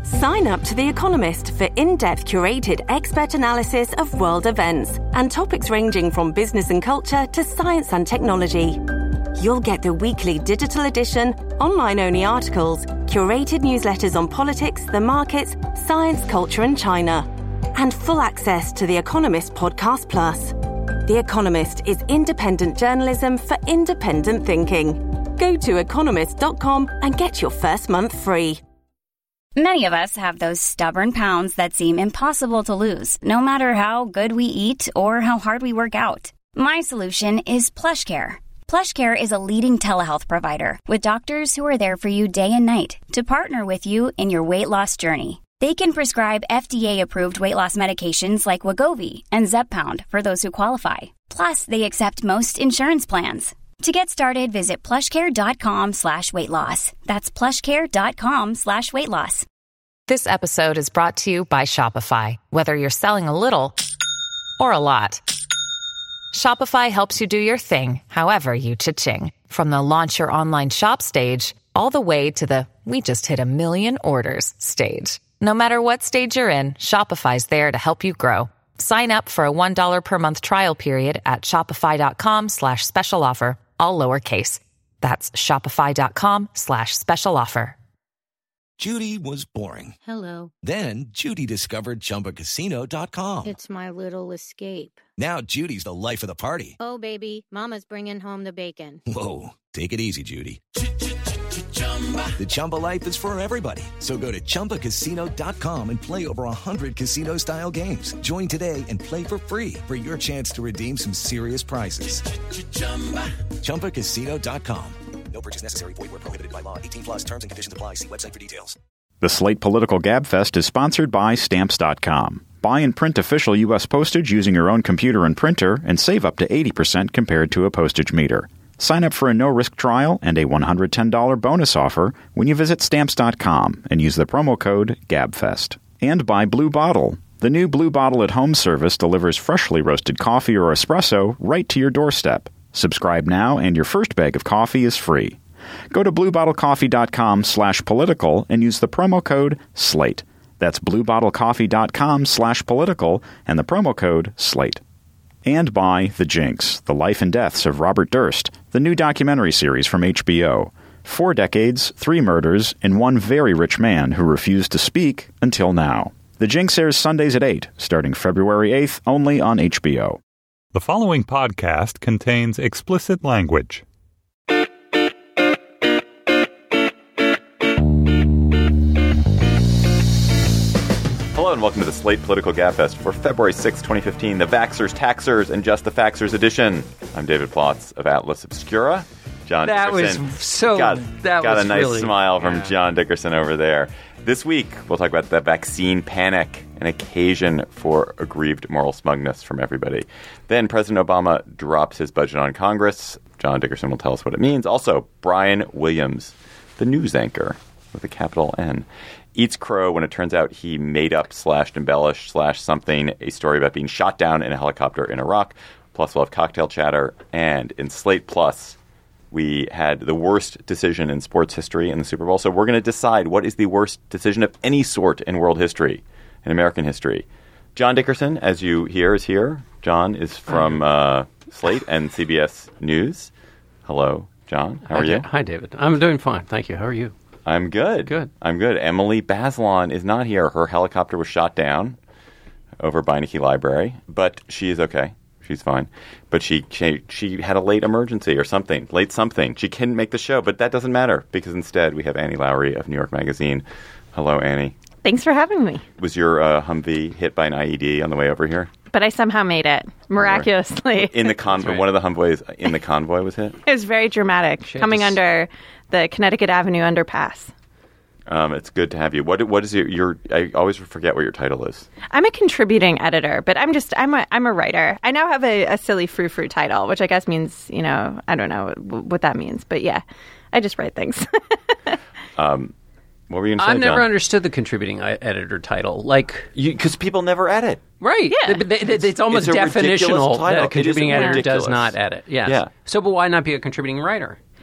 Sign up to The Economist for in-depth curated expert analysis of world events and topics ranging from business and culture to science and technology. You'll get the weekly digital edition, online-only articles, curated newsletters on politics, the markets, science, culture and China, and full access to The Economist Podcast Plus. The Economist is independent journalism for independent thinking. Go to economist.com and get your first month free. Many of us have those stubborn pounds that seem impossible to lose, no matter how good we eat or how hard we work out. My solution is PlushCare. PlushCare is a leading telehealth provider with doctors who are there for you day and night to partner with you in your weight loss journey. They can prescribe FDA-approved weight loss medications like Wegovy and Zepbound for those who qualify. Plus, they accept most insurance plans. To get started, visit plushcare.com/weightloss. That's plushcare.com/weightloss. This episode is brought to you by Shopify. Whether you're selling a little or a lot, Shopify helps you do your thing, however you cha-ching. From the launch your online shop stage, all the way to the we just hit 1 million orders stage. No matter what stage you're in, Shopify's there to help you grow. Sign up for a $1 per month trial period at shopify.com/special offer, all lowercase. That's shopify.com/special offer. Judy was boring. Hello. Then Judy discovered ChumbaCasino.com. It's my little escape. Now Judy's the life of the party. Oh, baby, mama's bringing home the bacon. Whoa, take it easy, Judy. The Chumba life is for everybody. So go to ChumbaCasino.com and play over 100 casino-style games. Join today and play for free for your chance to redeem some serious prizes. ChumbaCasino.com. No purchase necessary. Void where prohibited by law. 18+ terms and conditions apply. See website for details. The Slate Political Gabfest is sponsored by Stamps.com. Buy and print official U.S. postage using your own computer and printer and save up to 80% compared to a postage meter. Sign up for a no-risk trial and a $110 bonus offer when you visit Stamps.com and use the promo code GABFEST. And by Blue Bottle. The new Blue Bottle at Home service delivers freshly roasted coffee or espresso right to your doorstep. Subscribe now and your first bag of coffee is free. Go to bluebottlecoffee.com/political and use the promo code SLATE. That's bluebottlecoffee.com/political and the promo code SLATE. And by The Jinx, The Life and Deaths of Robert Durst, the new documentary series from HBO. 4 decades, 3 murders, and 1 very rich man who refused to speak until now. The Jinx airs Sundays at 8, starting February 8th, only on HBO. The following podcast contains explicit language. Hello and welcome to the Slate Political Gabfest for February 6, 2015, the Vaxxers, Taxers, and Just the Faxers edition. I'm David Plotz of Atlas Obscura. John Dickerson. Got a nice smile from John Dickerson over there. This week, we'll talk about the vaccine panic, an occasion for aggrieved moral smugness from everybody. Then President Obama drops his budget on Congress. John Dickerson will tell us what it means. Also, Brian Williams, the news anchor with a capital N, eats crow when it turns out he made up / embellished / something a story about being shot down in a helicopter in Iraq. Plus, we'll have cocktail chatter. And in Slate Plus, we had the worst decision in sports history in the Super Bowl. So we're going to decide what is the worst decision of any sort in world history, in American history. John Dickerson, as you hear, is here. John is from Slate and CBS News. Hello, John. How are you? Hi, David. I'm doing fine. Thank you. How are you? I'm good. Good. I'm good. Emily Bazelon is not here. Her helicopter was shot down over Beinecke Library, but she is okay. She's fine. But she had a late emergency or something. Late something. She couldn't make the show, but that doesn't matter because instead we have Annie Lowrey of New York Magazine. Hello, Annie. Thanks for having me. Was your Humvee hit by an IED on the way over here? But I somehow made it, miraculously. In the convoy, right. One of the Humvees in the convoy was hit? It was very dramatic, coming under the Connecticut Avenue underpass. It's good to have you. What is your I always forget what your title is. I'm a contributing editor, but I'm a writer. I now have a silly frou-frou title, which I guess means, I don't know what that means. But yeah, I just write things. What were you going to say, I've never John? understood the contributing editor title. Because people never edit. Right. Yeah. It's almost it's a definitional title. that a contributing editor ridiculous. does not edit. Yes. Yeah. So, but why not be a contributing writer?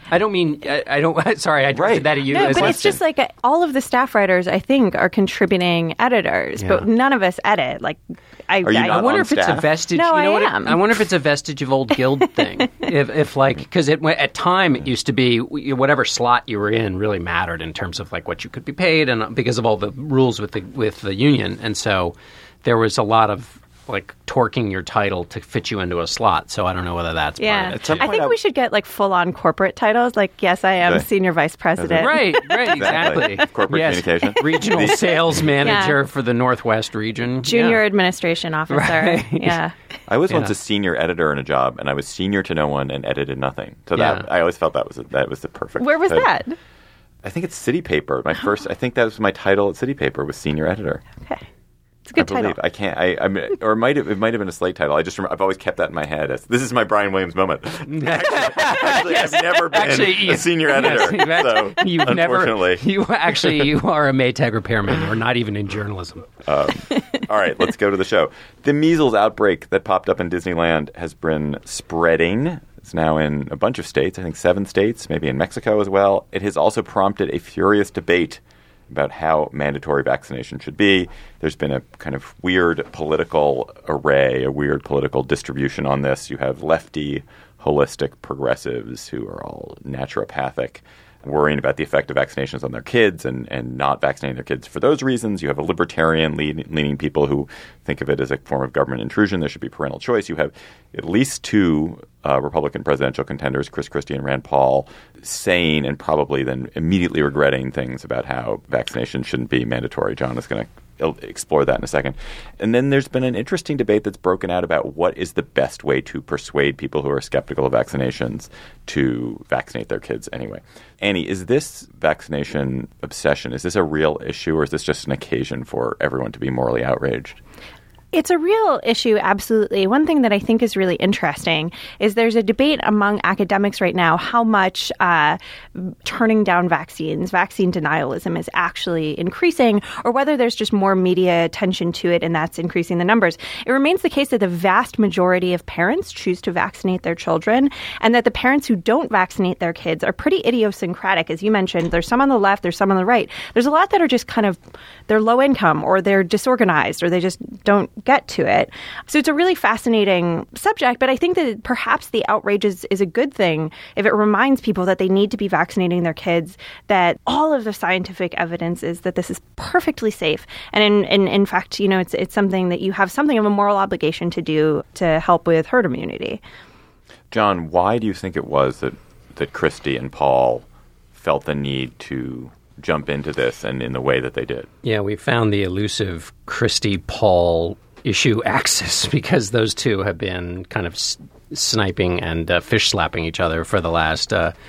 I don't mean, I don't, sorry, I directed that at you. No, but it's just like all of the staff writers, I think, are contributing editors, but none of us edit. Like, I wonder if it's a vestige. No, you know I am. I wonder if it's a vestige of old guild thing. if like, because at time it used to be whatever slot you were in really mattered in terms of like what you could be paid, and because of all the rules with the union, and so there was a lot of like torquing your title to fit you into a slot. So I don't know whether that's part of it. I think we should get like full-on corporate titles. Like, yes, I am senior vice president. Right, exactly. Corporate communication. Regional sales manager for the Northwest region. Junior administration officer. Right. Yeah. I was once a senior editor in a job, and I was senior to no one and edited nothing. So that I always felt that was the perfect. Where was that? I think it's City Paper. I think that was my title at City Paper, was senior editor. Okay. It's a good title. I can't. Or it might have been a Slate title. I just remember, I've always kept that in my head. This is my Brian Williams moment. Actually, I've never been a senior editor. So unfortunately, you are a Maytag repairman. You're not even in journalism. All right, let's go to the show. The measles outbreak that popped up in Disneyland has been spreading. It's now in a bunch of states. I think 7 states, maybe in Mexico as well. It has also prompted a furious debate about how mandatory vaccination should be. There's been a kind of weird political array, a weird political distribution on this. You have lefty, holistic progressives who are all naturopathic, worrying about the effect of vaccinations on their kids and not vaccinating their kids for those reasons. You have a libertarian leaning people who think of it as a form of government intrusion. There should be parental choice. You have at least 2 Republican presidential contenders, Chris Christie and Rand Paul, saying and probably then immediately regretting things about how vaccination shouldn't be mandatory. John is going to explore that in a second. And then there's been an interesting debate that's broken out about what is the best way to persuade people who are skeptical of vaccinations to vaccinate their kids anyway. Annie, is this vaccination obsession, is this a real issue, or is this just an occasion for everyone to be morally outraged? It's a real issue, absolutely. One thing that I think is really interesting is there's a debate among academics right now how much turning down vaccines, vaccine denialism is actually increasing, or whether there's just more media attention to it and that's increasing the numbers. It remains the case that the vast majority of parents choose to vaccinate their children, and that the parents who don't vaccinate their kids are pretty idiosyncratic. As you mentioned, there's some on the left, there's some on the right. There's a lot that are just kind of, they're low income, or they're disorganized, or they just don't get to it. So it's a really fascinating subject, but I think that perhaps the outrage is a good thing if it reminds people that they need to be vaccinating their kids, that all of the scientific evidence is that this is perfectly safe. And in fact, you know, it's something that you have something of a moral obligation to do to help with herd immunity. John, why do you think it was that Christie and Paul felt the need to jump into this and in the way that they did? Yeah, we found the elusive Christie-Paul issue axis, because those two have been kind of sniping and fish-slapping each other for the last,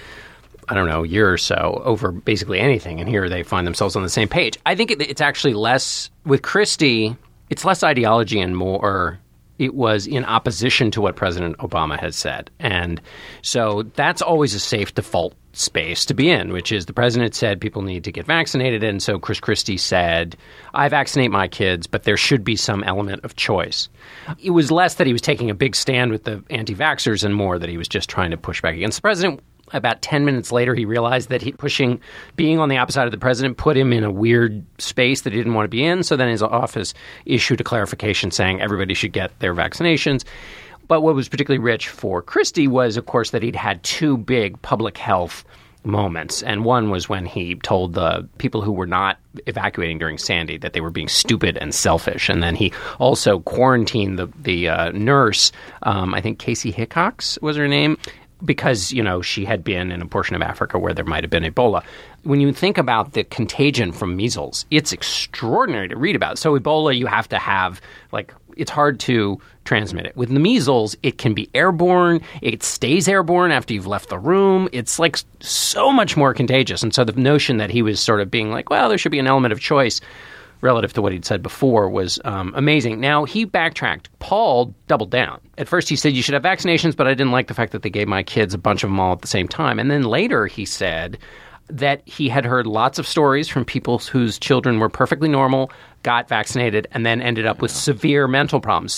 year or so over basically anything. And here they find themselves on the same page. I think it's actually less, with Christie, it's less ideology and more it was in opposition to what President Obama has said. And so that's always a safe default space to be in, which is the president said people need to get vaccinated. And so Chris Christie said, I vaccinate my kids, but there should be some element of choice. It was less that he was taking a big stand with the anti-vaxxers and more that he was just trying to push back against the president. About 10 minutes later, he realized that being on the opposite side of the president put him in a weird space that he didn't want to be in. So then his office issued a clarification saying everybody should get their vaccinations. But what was particularly rich for Christie was, of course, that he'd had 2 big public health moments. And one was when he told the people who were not evacuating during Sandy that they were being stupid and selfish. And then he also quarantined the nurse, I think Casey Hickox was her name, because, you know, she had been in a portion of Africa where there might have been Ebola. When you think about the contagion from measles, it's extraordinary to read about. So Ebola, you have to have, it's hard to transmit it. With the measles, it can be airborne. It stays airborne after you've left the room. It's so much more contagious. And so the notion that he was sort of being well, there should be an element of choice relative to what he'd said before was amazing. Now, he backtracked. Paul doubled down. At first, he said, you should have vaccinations, but I didn't like the fact that they gave my kids a bunch of them all at the same time. And then later, he said that he had heard lots of stories from people whose children were perfectly normal, got vaccinated, and then ended up with severe mental problems. So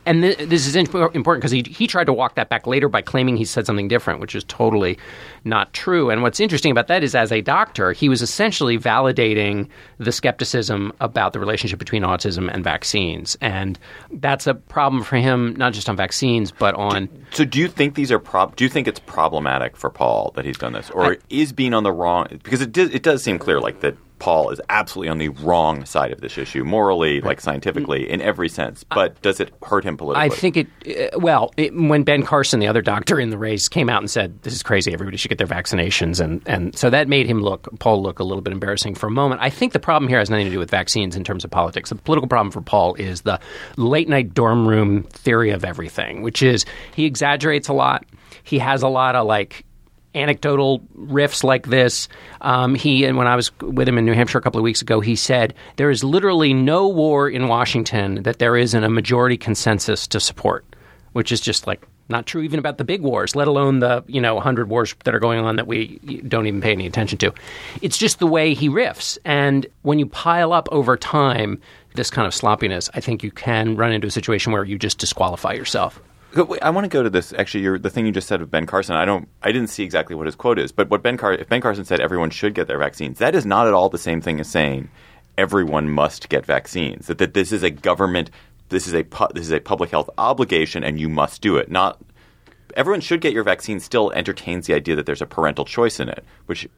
And this is important because he tried to walk that back later by claiming he said something different, which is totally not true. And what's interesting about that is, as a doctor, he was essentially validating the skepticism about the relationship between autism and vaccines. And that's a problem for him, not just on vaccines, but on... So do you think these are do you think it's problematic for Paul that he's done this? Or is being on the wrong... Because it does seem clear like that Paul is absolutely on the wrong side of this issue, morally, like scientifically, in every sense. But does it hurt him politically? I think when Ben Carson, the other doctor in the race, came out and said, this is crazy, everybody should get their vaccinations, and so that made Paul look a little bit embarrassing for a moment. I think the problem here has nothing to do with vaccines in terms of politics. The political problem for Paul is the late-night dorm room theory of everything, which is he exaggerates a lot. He has a lot of, anecdotal riffs like this. And when I was with him in New Hampshire a couple of weeks ago, he said there is literally no war in Washington that there isn't a majority consensus to support, which is just not true even about the big wars, let alone the 100 wars that are going on that we don't even pay any attention to. It's just the way he riffs. And when you pile up over time this kind of sloppiness, I think you can run into a situation where you just disqualify yourself. I want to go to this. Actually, the thing you just said of Ben Carson, I didn't see exactly what his quote is, but if Ben Carson said everyone should get their vaccines, that is not at all the same thing as saying everyone must get vaccines. That this is a government, this is a public health obligation, and you must do it. Not everyone should get your vaccine. Still entertains the idea that there's a parental choice in it, which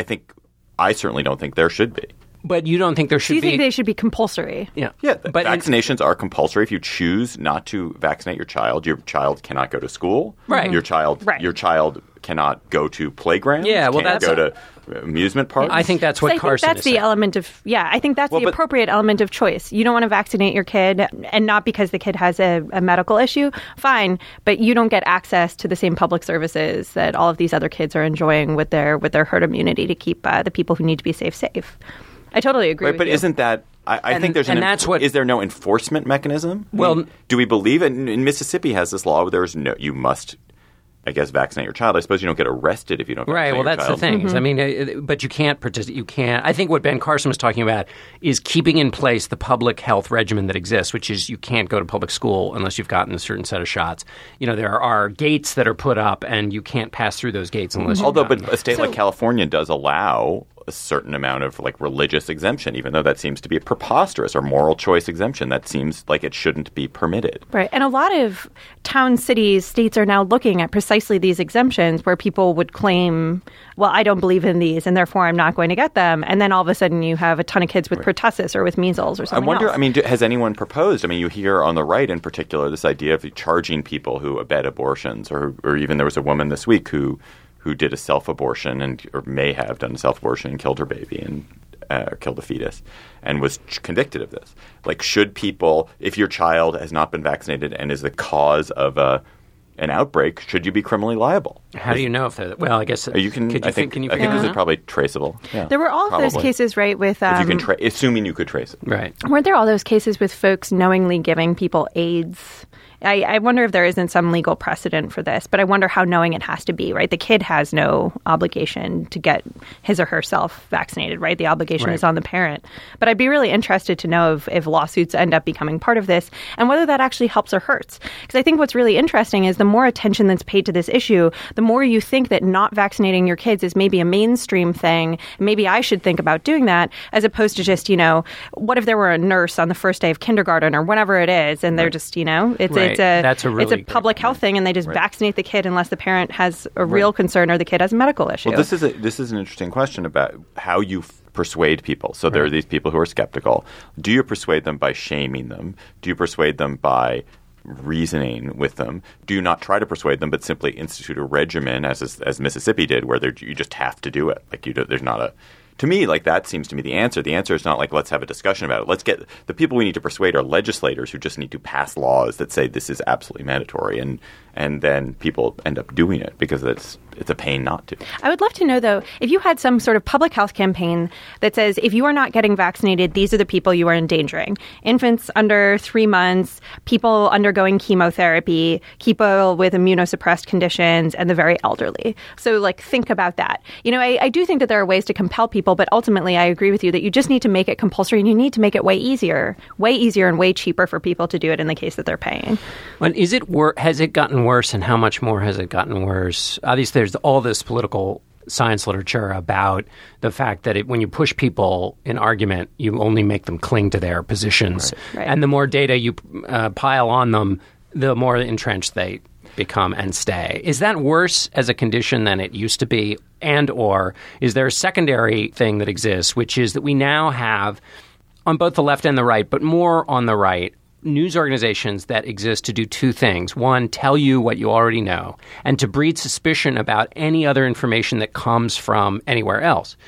I certainly don't think there should be. But you don't think there should be... Do you think they should be compulsory? Yeah. But vaccinations are compulsory. If you choose not to vaccinate your child cannot go to school. Right. Your child cannot go to playgrounds. Yeah, well, that's... go to amusement parks. I think that's what Carson is saying. I think that's the appropriate element of choice. You don't want to vaccinate your kid, and not because the kid has a medical issue. Fine, but you don't get access to the same public services that all of these other kids are enjoying with their herd immunity to keep the people who need to be safe. I totally agree with but you. Isn't that... I think there's is there no enforcement mechanism? Well... do we believe it? In Mississippi has this law where there's you must... I guess vaccinate your child. I suppose you don't get arrested if you don't vaccinate your child. Right, well, that's the thing. Mm-hmm. I mean, but you can't participate. You can't. I think what Ben Carson was talking about is keeping in place the public health regimen that exists, which is you can't go to public school unless you've gotten a certain set of shots. There are gates that are put up, and you can't pass through those gates unless you've gotten... But a state like California does allow a certain amount of religious exemption, even though that seems to be a preposterous or moral choice exemption. That seems like it shouldn't be permitted. Right. And a lot of towns, cities, states are now looking at precisely these exemptions where people would claim, well, I don't believe in these and therefore I'm not going to get them. And then all of a sudden you have a ton of kids with pertussis or with measles or something else. Has anyone proposed? You hear on the right in particular this idea of charging people who abet abortions, or even there was a woman this week who did a self-abortion or may have done a self-abortion and killed her baby and killed the fetus and was convicted of this. Should people, if your child has not been vaccinated and is the cause of an outbreak, should you be criminally liable? How do you know if they're... Well, I guess... I think this is probably traceable. Yeah, there were all of those cases, right, with... assuming you could trace it. Right. Weren't there all those cases with folks knowingly giving people AIDS? I wonder if there isn't some legal precedent for this, but I wonder how knowing it has to be, right? The kid has no obligation to get his or herself vaccinated, right? The obligation is on the parent. But I'd be really interested to know if lawsuits end up becoming part of this and whether that actually helps or hurts. Because I think what's really interesting is the more attention that's paid to this issue, the more you think that not vaccinating your kids is maybe a mainstream thing. Maybe I should think about doing that, as opposed to just, what if there were a nurse on the first day of kindergarten or whenever it is, and they're just, it's a public health thing, and they just vaccinate the kid unless the parent has a real concern or the kid has a medical issue. Well, this is an interesting question about how you persuade people. So there are these people who are skeptical. Do you persuade them by shaming them? Do you persuade them by reasoning with them? Do you not try to persuade them, but simply institute a regimen, as Mississippi did, where you just have to do it? There's not a... To me, that seems to me the answer. The answer is not let's have a discussion about it. Let's get the people we need to persuade are legislators who just need to pass laws that say this is absolutely mandatory, and and then people end up doing it because it's a pain not to. I would love to know, though, if you had some sort of public health campaign that says, if you are not getting vaccinated, these are the people you are endangering. Infants under 3 months, people undergoing chemotherapy, people with immunosuppressed conditions, and the very elderly. So, like, think about that. You know, I do think that there are ways to compel people, but ultimately I agree with you that you just need to make it compulsory, and you need to make it way easier and way cheaper for people to do it in the case that they're paying. Well, has it gotten worse, and how much more has it gotten worse? Obviously, there's all this political science literature about the fact that when you push people in argument, you only make them cling to their positions. Right. And the more data you pile on them, the more entrenched they become and stay. Is that worse as a condition than it used to be? And or is there a secondary thing that exists, which is that we now have, on both the left and the right, but more on the right, news organizations that exist to do two things. One, tell you what you already know, and to breed suspicion about any other information that comes from anywhere else.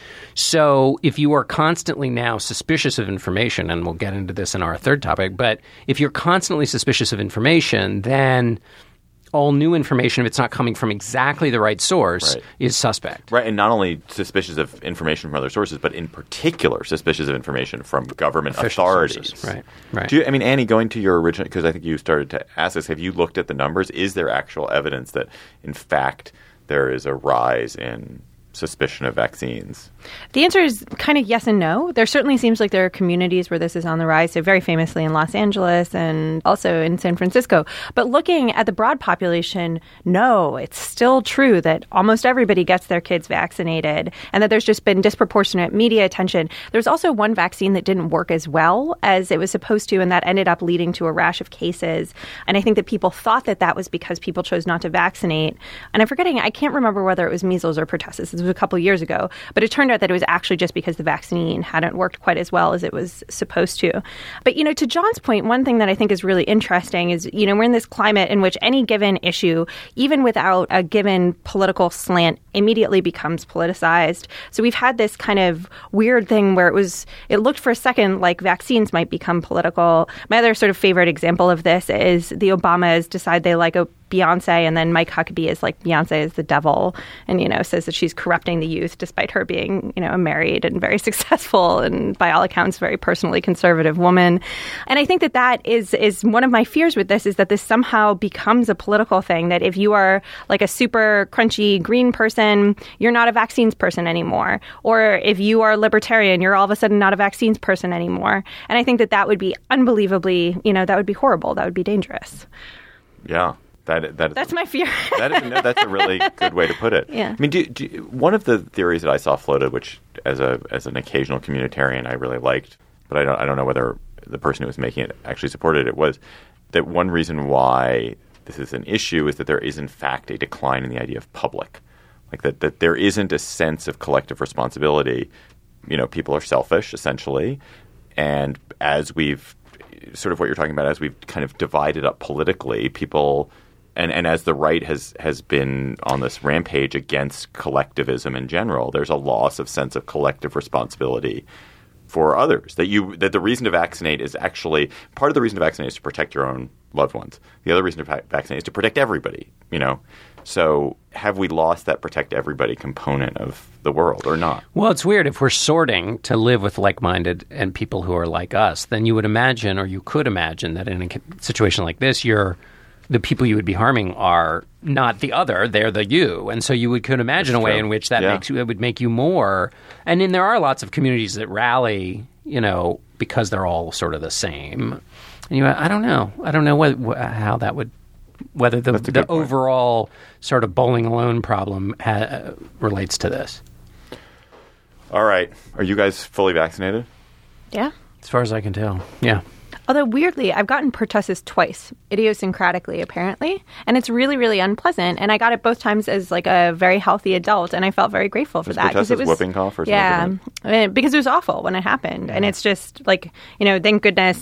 So if you are constantly now suspicious of information, and we'll get into this in our third topic, but if you're constantly suspicious of information, then all new information, if it's not coming from exactly the right source, is suspect. Right, and not only suspicious of information from other sources, but in particular suspicious of information from government Official authorities. Sources. Right. Annie, going to your original, because I think you started to ask this, have you looked at the numbers? Is there actual evidence that, in fact, there is a rise in suspicion of vaccines? The answer is kind of yes and no. There certainly seems like there are communities where this is on the rise, so very famously in Los Angeles and also in San Francisco. But looking at the broad population, no, it's still true that almost everybody gets their kids vaccinated and that there's just been disproportionate media attention. There's also one vaccine that didn't work as well as it was supposed to, and that ended up leading to a rash of cases. And I think that people thought that that was because people chose not to vaccinate. And I'm forgetting, I can't remember whether it was measles or pertussis. This was a couple years ago. But it turned out that it was actually just because the vaccine hadn't worked quite as well as it was supposed to. But, you know, to John's point, one thing that I think is really interesting is, you know, we're in this climate in which any given issue, even without a given political slant, immediately becomes politicized. So we've had this kind of weird thing where it looked for a second like vaccines might become political. My other sort of favorite example of this is the Obamas decide they like Beyonce, and then Mike Huckabee is like, Beyonce is the devil, and, you know, says that she's corrupting the youth despite her being, you know, a married and very successful and by all accounts very personally conservative woman. And I think that is one of my fears with this, is that this somehow becomes a political thing, that if you are like a super crunchy green person, you're not a vaccines person anymore. Or if you are libertarian, you're all of a sudden not a vaccines person anymore. And I think that would be unbelievably, you know, that would be horrible. That would be dangerous. Yeah. That's my fear. That's a really good way to put it. Yeah. I mean, one of the theories that I saw floated, which as an occasional communitarian I really liked, but I don't know whether the person who was making it actually supported it, was that one reason why this is an issue is that there is in fact a decline in the idea of public, like that there isn't a sense of collective responsibility. You know, people are selfish essentially, and as we've sort of what you're talking about, as we've kind of divided up politically, people. And as the right has been on this rampage against collectivism in general, there's a loss of sense of collective responsibility for others. That the reason to vaccinate is actually – part of the reason to vaccinate is to protect your own loved ones. The other reason to vaccinate is to protect everybody, you know. So have we lost that protect everybody component of the world or not? Well, it's weird. If we're sorting to live with like-minded and people who are like us, then you would imagine, or you could imagine, that in a situation like this, the people you would be harming are not the other, they're the you. And so you could imagine a way in which it would make you more. And then there are lots of communities that rally, you know, because they're all sort of the same. And I don't know. I don't know how that would, whether the overall sort of bowling alone problem relates to this. All right. Are you guys fully vaccinated? Yeah. As far as I can tell, yeah. Although, weirdly, I've gotten pertussis twice, idiosyncratically, apparently. And it's really, really unpleasant. And I got it both times as, like, a very healthy adult. And I felt very grateful for that. Pertussis whooping cough or something? Yeah, because it was awful when it happened. Yeah. And it's just, like, you know, thank goodness.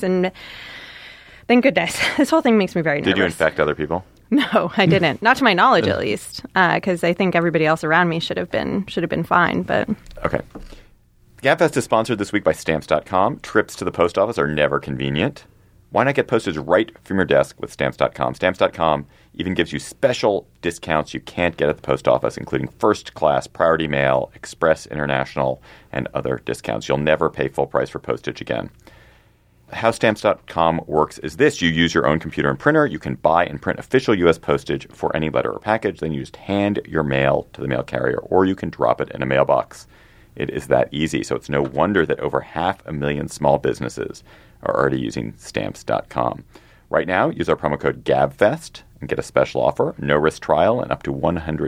This whole thing makes me very nervous. Did you infect other people? No, I didn't. Not to my knowledge, at least. Because I think everybody else around me should have been fine. But okay. GabFest is sponsored this week by Stamps.com. Trips to the post office are never convenient. Why not get postage right from your desk with Stamps.com? Stamps.com Even gives you special discounts you can't get at the post office, including first class, priority mail, express international, and other discounts. You'll never pay full price for postage again. How Stamps.com works is this. You use your own computer and printer. You can buy and print official U.S. postage for any letter or package. Then you just hand your mail to the mail carrier, or you can drop it in a mailbox. It is that easy. So it's no wonder that over 500,000 small businesses are already using Stamps.com. Right now, use our promo code GABFEST and get a special offer, no-risk trial, and up to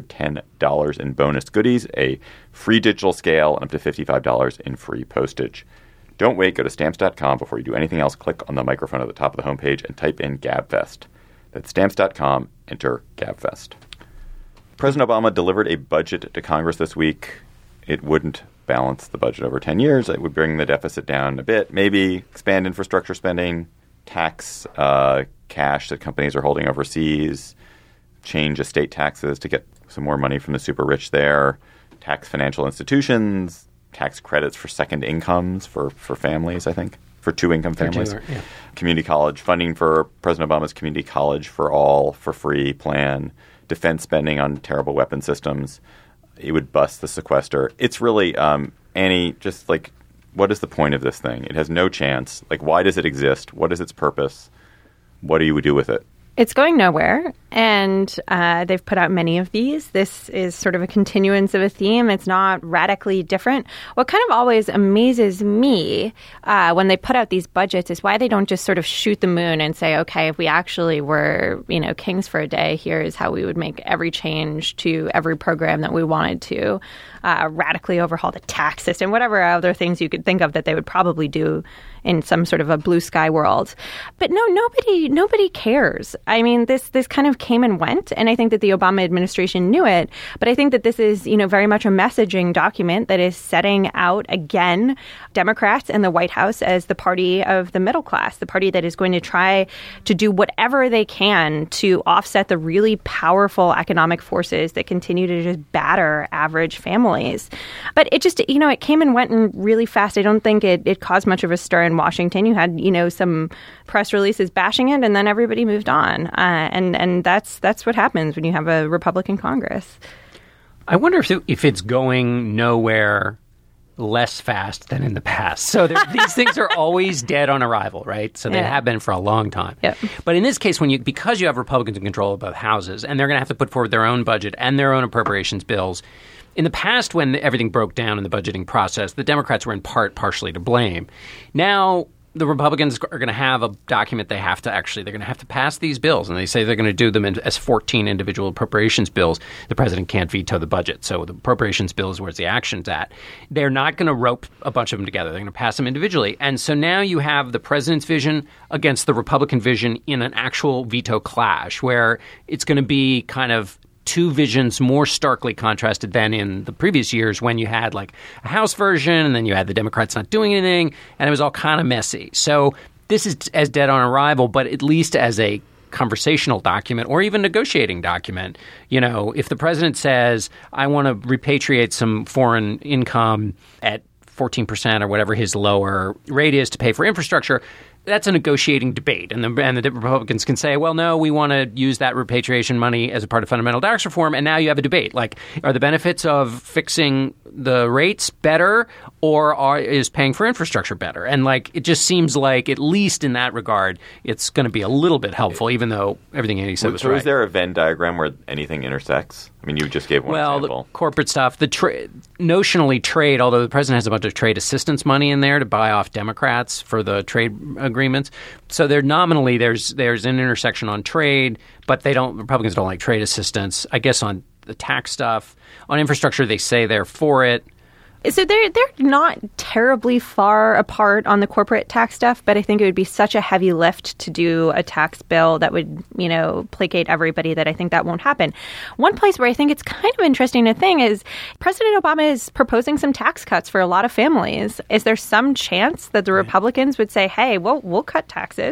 $110 in bonus goodies, a free digital scale, and up to $55 in free postage. Don't wait. Go to Stamps.com before you do anything else. Click on the microphone at the top of the homepage and type in GABFEST. That's Stamps.com. Enter GABFEST. President Obama delivered a budget to Congress this week. It wouldn't balance the budget over 10 years. It would bring the deficit down a bit, maybe expand infrastructure spending, tax cash that companies are holding overseas, change estate taxes to get some more money from the super rich there, tax financial institutions, tax credits for second incomes for families, I think, for two-income families. Yeah. Community college, funding for President Obama's Community College for All for free plan, defense spending on terrible weapon systems. It would bust the sequester. It's really, Annie, just like, what is the point of this thing? It has no chance. Like, why does it exist? What is its purpose? What do you do with it? It's going nowhere, and they've put out many of these. This is sort of a continuance of a theme. It's not radically different. What kind of always amazes me when they put out these budgets is why they don't just sort of shoot the moon and say, okay, if we actually were, kings for a day, here's how we would make every change to every program that we wanted to, radically overhaul the tax system, whatever other things you could think of that they would probably do in some sort of a blue sky world. But no, nobody cares. I mean, this kind of came and went, and I think that the Obama administration knew it. But I think that this is, very much a messaging document that is setting out, again, Democrats and the White House as the party of the middle class, the party that is going to try to do whatever they can to offset the really powerful economic forces that continue to just batter average families. But it just, it came and went and really fast. I don't think it caused much of a stir in Washington. You had, some press releases bashing it, and then everybody moved on. And that's what happens when you have a Republican Congress. I wonder if it's going nowhere less fast than in the past. So these things are always dead on arrival, right? So they have been for a long time. Yep. But in this case, because you have Republicans in control of both houses, and they're going to have to put forward their own budget and their own appropriations bills. In the past, when everything broke down in the budgeting process, the Democrats were in part partially to blame. Now, the Republicans are going to have a document they're going to have to pass these bills, and they say they're going to do them as 14 individual appropriations bills. The president can't veto the budget, so the appropriations bill is where the action's at. They're not going to rope a bunch of them together. They're going to pass them individually. And so now you have the president's vision against the Republican vision in an actual veto clash, where it's going to be kind of two visions more starkly contrasted than in the previous years when you had like a House version and then you had the Democrats not doing anything, and it was all kind of messy. So this is as dead on arrival, but at least as a conversational document or even negotiating document. If the president says, I want to repatriate some foreign income at 14% or whatever his lower rate is to pay for infrastructure, that's a negotiating debate. And the Republicans can say, well, no, we want to use that repatriation money as a part of fundamental tax reform. And now you have a debate. Like, are the benefits of fixing the rates better, or is paying for infrastructure better? And it just seems like, at least in that regard, it's going to be a little bit helpful, even though everything Andy said was right. So is there a Venn diagram where anything intersects? I mean, you just gave one example. Well, the corporate stuff, notionally trade, although the president has a bunch of trade assistance money in there to buy off Democrats for the trade agreements. So there nominally there's an intersection on trade, but Republicans don't like trade assistance. I guess on the tax stuff, on infrastructure, they say they're for it. So they're not terribly far apart on the corporate tax stuff, but I think it would be such a heavy lift to do a tax bill that would, placate everybody that I think that won't happen. One place where I think it's kind of interesting to think is President Obama is proposing some tax cuts for a lot of families. Is there some chance that the Republicans would say, hey, well, we'll cut taxes.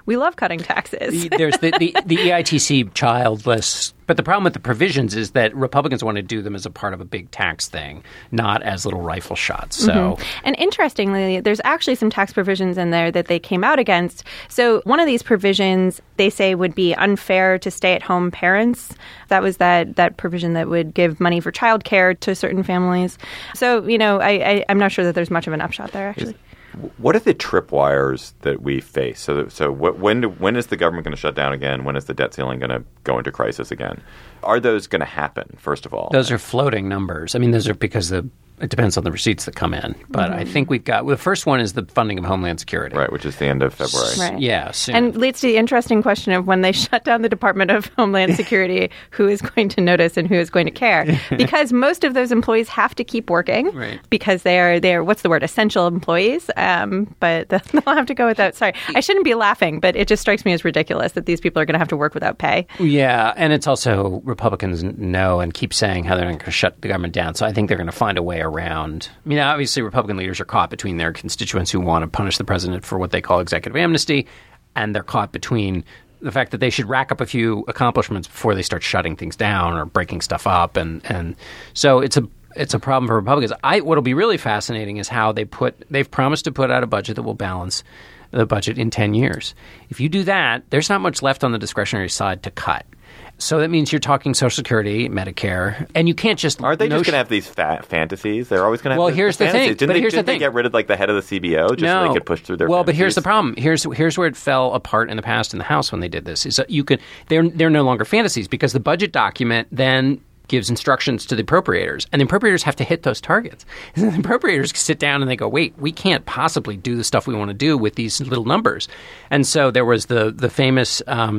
We love cutting taxes. There's the EITC childless. But the problem with the provisions is that Republicans want to do them as a part of a big tax thing, not as little rifle shots. So, And interestingly, there's actually some tax provisions in there that they came out against. So one of these provisions they say would be unfair to stay-at-home parents. That was that provision that would give money for childcare to certain families. So, I'm not sure that there's much of an upshot there, actually. What are the tripwires that we face? So when is the government going to shut down again? When is the debt ceiling going to go into crisis again? Are those going to happen, first of all? Those are floating numbers. I mean, those are because it depends on the receipts that come in. But I think the first one is the funding of Homeland Security. Right, which is the end of February. Right. Yeah, soon. And leads to the interesting question of when they shut down the Department of Homeland Security, who is going to notice and who is going to care? Because most of those employees have to keep working because they're what's the word, essential employees. But they'll have to go without. Sorry, I shouldn't be laughing, but it just strikes me as ridiculous that these people are going to have to work without pay. Yeah, and it's also Republicans know and keep saying how they're not going to shut the government down. So I think they're going to find a way around. I mean, obviously, Republican leaders are caught between their constituents who want to punish the president for what they call executive amnesty, and they're caught between the fact that they should rack up a few accomplishments before they start shutting things down or breaking stuff up. And so it's a problem for Republicans. What'll be really fascinating is how they've promised to put out a budget that will balance the budget in 10 years. If you do that, there's not much left on the discretionary side to cut. So that means you're talking Social Security, Medicare, and you can't just... Are they just going to have these fantasies? They're always going to have here's the thing. Didn't they get rid of the head of the CBO just so they could push through their fantasies? But here's the problem. Here's where it fell apart in the past in the House when they did this. Is that they're no longer fantasies because the budget document then gives instructions to the appropriators, and the appropriators have to hit those targets. And the appropriators sit down and they go, wait, we can't possibly do the stuff we want to do with these little numbers. And so there was the famous,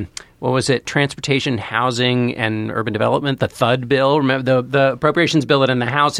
Transportation, Housing, and Urban Development, the THUD bill. Remember the appropriations bill that in the House,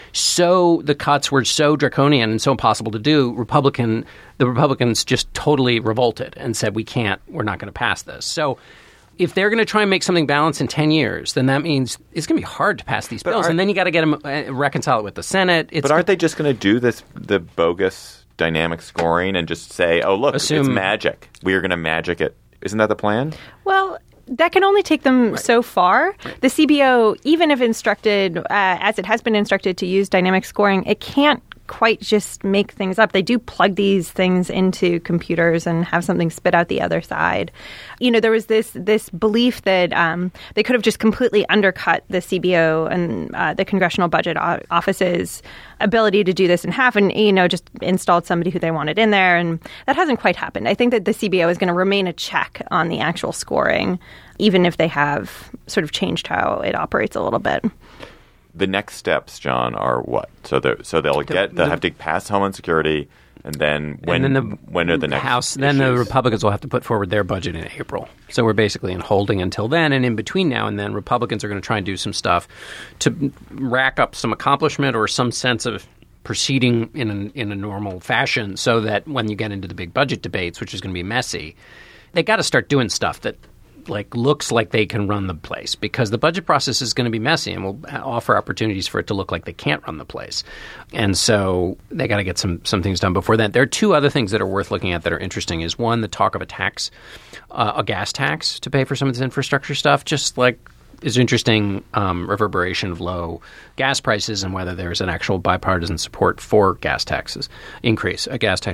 the cuts were so draconian and so impossible to do, the Republicans just totally revolted and said, we're not going to pass this. So if they're going to try and make something balanced in 10 years, then that means it's going to be hard to pass these bills. And then you got to get them reconcile it with the Senate. But aren't they just going to do the bogus dynamic scoring and just say, oh, look, it's magic. We are going to magic it. Isn't that the plan? Well, that can only take them so far. The CBO, even if instructed, as it has been instructed to use dynamic scoring, it can't quite just make things up. They do plug these things into computers and have something spit out the other side. There was this belief that they could have just completely undercut the CBO and the Congressional Budget Office's ability to do this in half and, just installed somebody who they wanted in there. And that hasn't quite happened. I think that the CBO is going to remain a check on the actual scoring, even if they have sort of changed how it operates a little bit. The next steps, John, are what? So they'll have to pass Homeland Security, and then when are the next House? Then the Republicans will have to put forward their budget in April. So we're basically in holding until then, and in between now and then, Republicans are going to try and do some stuff to rack up some accomplishment or some sense of proceeding in a normal fashion, so that when you get into the big budget debates, which is going to be messy, they got to start doing stuff that looks like they can run the place, because the budget process is going to be messy and will offer opportunities for it to look like they can't run the place. And so they got to get some things done before then. There are two other things that are worth looking at that are interesting. Is one, the talk of a tax, a gas tax to pay for some of this infrastructure stuff, just like is interesting reverberation of low gas prices and whether there's an actual bipartisan support for gas tax increase.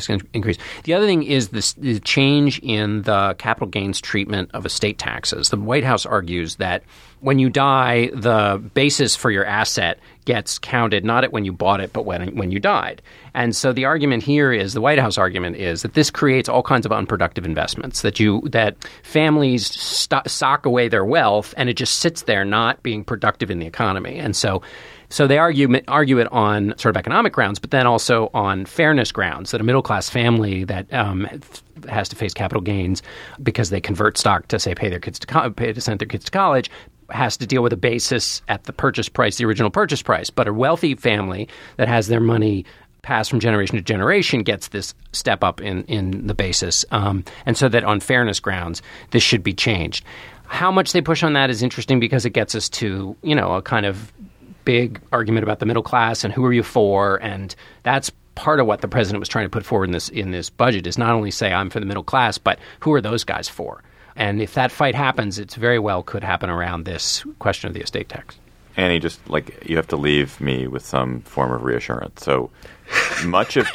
The other thing is the change in the capital gains treatment of estate taxes. The White House argues that when you die, the basis for your asset gets counted not at when you bought it, but when you died. And so the argument here is, the White House argument is that this creates all kinds of unproductive investments, that families sock away their wealth and it just sits there not being productive in the economy. And so they argue it on sort of economic grounds, but then also on fairness grounds, that a middle-class family that has to face capital gains because they convert stock to, say, pay to send their kids to college, has to deal with a basis at the purchase price, the original purchase price. But a wealthy family that has their money passed from generation to generation gets this step up in the basis. And so that on fairness grounds, this should be changed. How much they push on that is interesting, because it gets us to, a kind of big argument about the middle class and who are you for, and that's part of what the president was trying to put forward in this budget is not only say I'm for the middle class, but who are those guys for? And if that fight happens, it's very well could happen around this question of the estate tax. Annie, just you have to leave me with some form of reassurance. So much of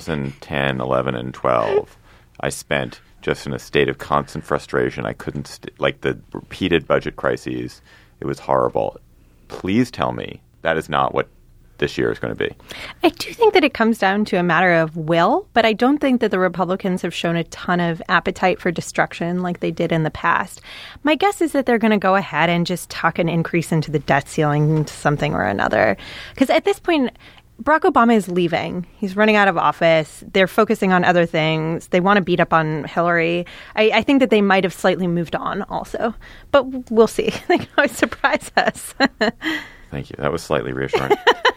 2010, 11, and 12, I spent just in a state of constant frustration. I couldn't the repeated budget crises. It was horrible. Please tell me that is not what this year is going to be. I do think that it comes down to a matter of will, but I don't think that the Republicans have shown a ton of appetite for destruction like they did in the past. My guess is that they're going to go ahead and just tuck an increase into the debt ceiling to something or another. Because at this point, Barack Obama is leaving. He's running out of office. They're focusing on other things. They want to beat up on Hillary. I think that they might have slightly moved on also. But we'll see. They can always surprise us. Thank you. That was slightly reassuring.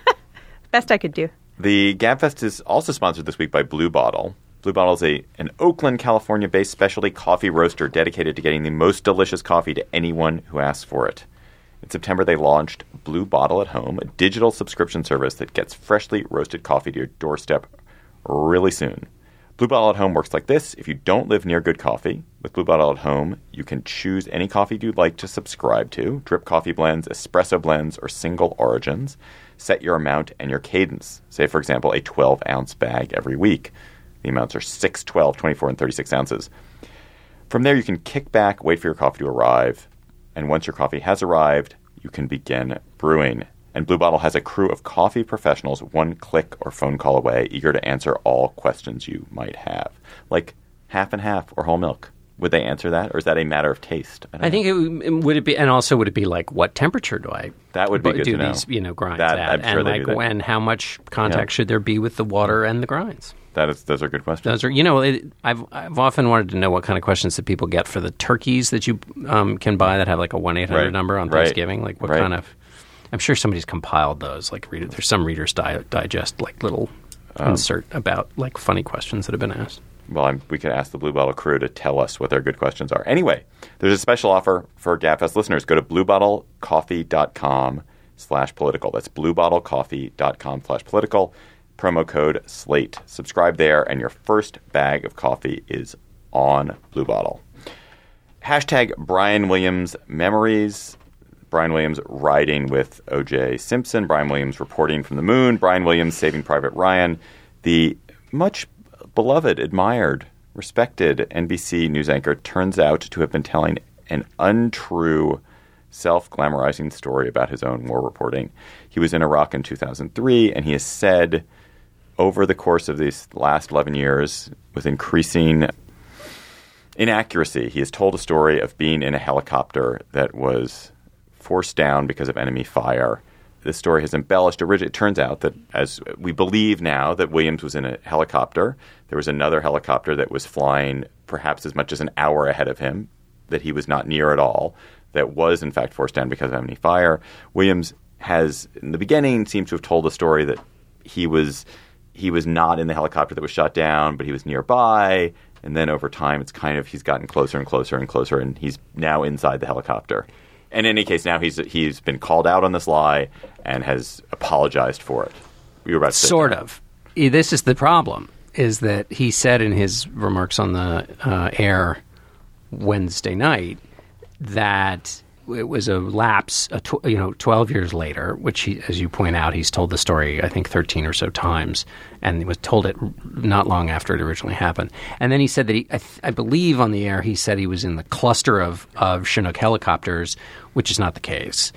Best I could do. The GabFest is also sponsored this week by Blue Bottle. Blue Bottle is an Oakland, California-based specialty coffee roaster dedicated to getting the most delicious coffee to anyone who asks for it. In September, they launched Blue Bottle at Home, a digital subscription service that gets freshly roasted coffee to your doorstep really soon. Blue Bottle at Home works like this. If you don't live near good coffee, with Blue Bottle at Home, you can choose any coffee you'd like to subscribe to, drip coffee blends, espresso blends, or single origins. Set your amount and your cadence. Say, for example, a 12-ounce bag every week. The amounts are 6, 12, 24, and 36 ounces. From there, you can kick back, wait for your coffee to arrive. And once your coffee has arrived, you can begin brewing. And Blue Bottle has a crew of coffee professionals one click or phone call away, eager to answer all questions you might have. Like half and half or whole milk. Would they answer that, or is that a matter of taste? I think would it be, and also would it be like, what temperature do I? That would be good to know. These, grinds that, at, I'm sure and they do that. when, how much contact should there be with the water and the grinds? Those are good questions. Those are, I've often wanted to know what kind of questions that people get for the turkeys that you can buy that have like a 1-800 number on Thanksgiving. Like what kind of? I'm sure somebody's compiled those. Like there's some Reader's Digest like little insert about like funny questions that have been asked. Well, we could ask the Blue Bottle crew to tell us what their good questions are. Anyway, there's a special offer for GabFest listeners. Go to bluebottlecoffee.com/political. That's bluebottlecoffee.com/political. Promo code SLATE. Subscribe there, and your first bag of coffee is on Blue Bottle. Hashtag Brian Williams memories. Brian Williams riding with O.J. Simpson. Brian Williams reporting from the moon. Brian Williams saving Private Ryan. The much beloved, admired, respected NBC news anchor turns out to have been telling an untrue, self-glamorizing story about his own war reporting. He was in Iraq in 2003, and he has said over the course of these last 11 years, with increasing inaccuracy, he has told a story of being in a helicopter that was forced down because of enemy fire. This story has embellished. It turns out that, as we believe now, that Williams was in a helicopter. There was another helicopter that was flying perhaps as much as an hour ahead of him that he was not near at all, that was, in fact, forced down because of enemy fire. Williams has, in the beginning, seems to have told the story that he was not in the helicopter that was shot down, but he was nearby. And then over time, it's kind of he's gotten closer and closer and closer, and he's now inside the helicopter. In any case, now he's been called out on this lie and has apologized for it. You were about to say sort of. This is the problem, is that he said in his remarks on the air Wednesday night that it was a lapse, 12 years later, which, he, as you point out, he's told the story, I think, 13 or so times, and he was told it not long after it originally happened. And then he said that I believe on the air, he said he was in the cluster of Chinook helicopters, which is not the case.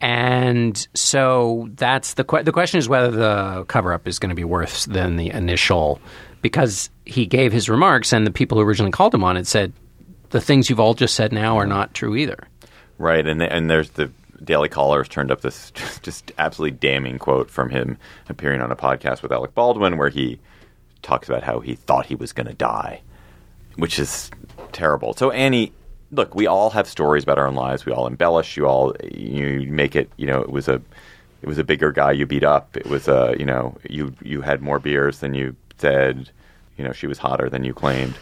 And so that's the question is whether the cover-up is going to be worse than the initial, because he gave his remarks, and the people who originally called him on it said, the things you've all just said now are not true either. Right, and there's the Daily Caller has turned up this just absolutely damning quote from him appearing on a podcast with Alec Baldwin where he talks about how he thought he was going to die, which is terrible. So, Annie, look, we all have stories about our own lives. We all embellish. You make it. It was a bigger guy you beat up. It was you had more beers than you said. She was hotter than you claimed.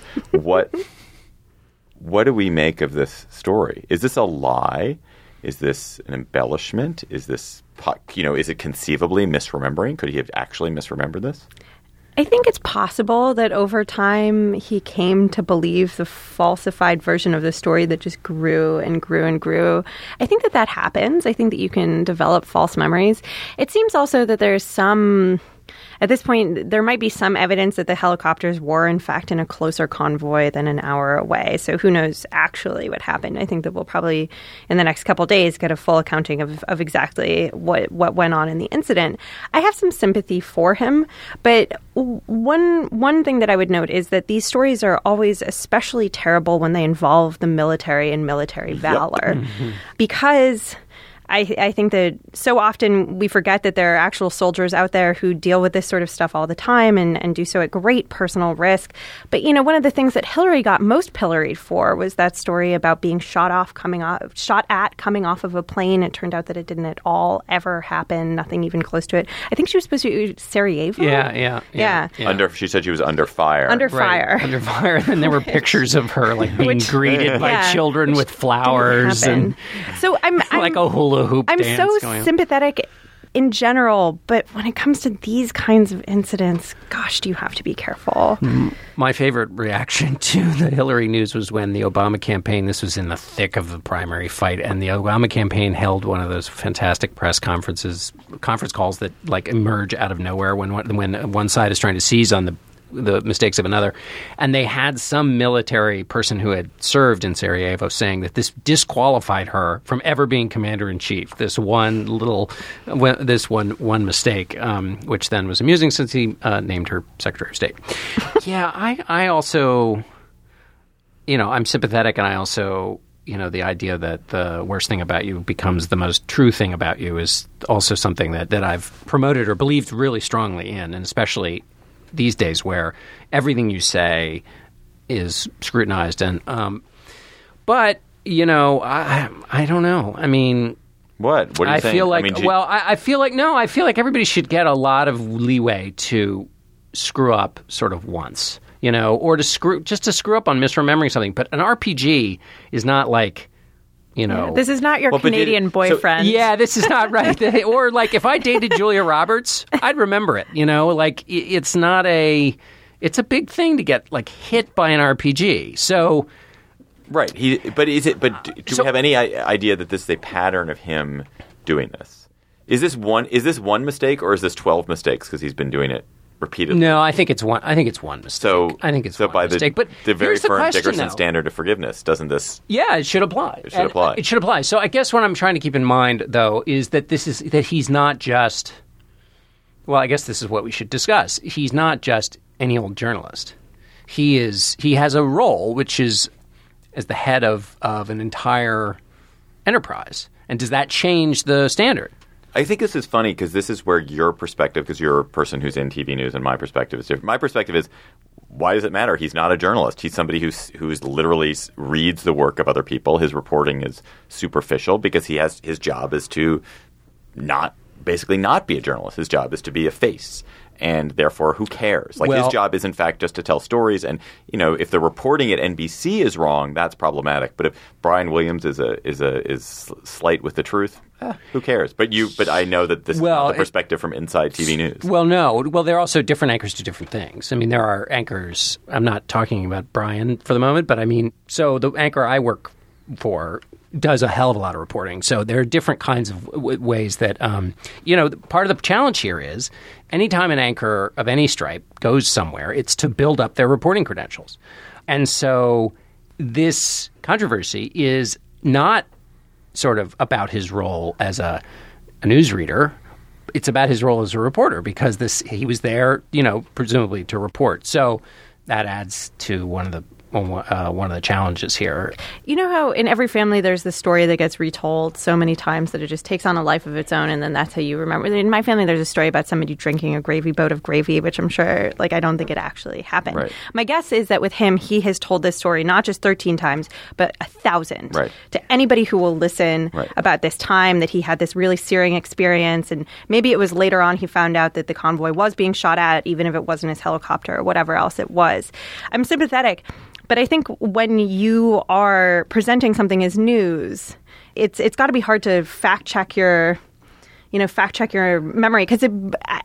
What do we make of this story? Is this a lie? Is this an embellishment? Is this, is it conceivably misremembering? Could he have actually misremembered this? I think it's possible that over time he came to believe the falsified version of the story that just grew and grew and grew. I think that happens. I think that you can develop false memories. It seems also that there's some... At this point, there might be some evidence that the helicopters were, in fact, in a closer convoy than an hour away. So who knows actually what happened? I think that we'll probably, in the next couple of days, get a full accounting of exactly what went on in the incident. I have some sympathy for him, but one thing that I would note is that these stories are always especially terrible when they involve the military and military valor. Yep. Because... I think that so often we forget that there are actual soldiers out there who deal with this sort of stuff all the time and do so at great personal risk. But, one of the things that Hillary got most pilloried for was that story about being shot at coming off of a plane. It turned out that it didn't at all ever happen, nothing even close to it. I think she was supposed to be Sarajevo. Yeah. She said she was under fire. Under fire. And there were pictures of her being greeted by children with flowers and so I'm like a hula hoop I'm dance so sympathetic in general, but when it comes to these kinds of incidents, gosh, do you have to be careful. My favorite reaction to the Hillary news was when the Obama campaign, this was in the thick of the primary fight, and the Obama campaign held one of those fantastic conference calls that emerge out of nowhere when one side is trying to seize on the mistakes of another. And they had some military person who had served in Sarajevo saying that this disqualified her from ever being commander-in-chief. This one mistake, which then was amusing since he named her Secretary of State. Yeah, I also, I'm sympathetic, and I also, the idea that the worst thing about you becomes the most true thing about you is also something that I've promoted or believed really strongly in, and especially these days where everything you say is scrutinized. And but I don't know. I mean, what do you think? Feel like I feel like everybody should get a lot of leeway to screw up sort of once, or to screw up on misremembering something. But an RPG is not like, this is not your Canadian boyfriend. This is not right. Or if I dated Julia Roberts, I'd remember it. It's not it's a big thing to get hit by an RPG. So, right. Do we have any idea that this is a pattern of him doing this? Is this one mistake, or is this 12 mistakes because he's been doing it repeatedly? No, I think it's one mistake. So by mistake. But the very firm Dickerson though. Standard of forgiveness, doesn't this? Yeah, it should apply. It should apply. So I guess what I'm trying to keep in mind, though, is that that he's not just. Well, I guess this is what we should discuss. He's not just any old journalist. He has a role which is as the head of an entire enterprise. And does that change the standard? I think this is funny because this is where your perspective, because you're a person who's in TV news, and my perspective is different. My perspective is, why does it matter? He's not a journalist. He's somebody who's literally reads the work of other people. His reporting is superficial because his job is to not be a journalist. His job is to be a face. And therefore, who cares? His job is, in fact, just to tell stories. And, if the reporting at NBC is wrong, that's problematic. But if Brian Williams is slight with the truth, who cares? But I know that this is not the perspective from inside TV news. Well, no. Well, there are also different anchors to different things. I mean, there are anchors. I'm not talking about Brian for the moment, but I mean, so the anchor I work for does a hell of a lot of reporting. So there are different kinds of ways that, part of the challenge here is anytime an anchor of any stripe goes somewhere, it's to build up their reporting credentials. And so this controversy is not sort of about his role as a newsreader. It's about his role as a reporter because he was there, presumably to report. So that adds to one of the challenges here. You know how in every family there's this story that gets retold so many times that it just takes on a life of its own, and then that's how you remember. In my family, there's a story about somebody drinking a gravy boat of gravy, which I'm sure, I don't think it actually happened. Right. My guess is that with him, he has told this story not just 13 times, but 1,000 to anybody who will listen about this time that he had this really searing experience, and maybe it was later on he found out that the convoy was being shot at, even if it wasn't his helicopter or whatever else it was. I'm sympathetic. But I think when you are presenting something as news, it's got to be hard to fact check your memory because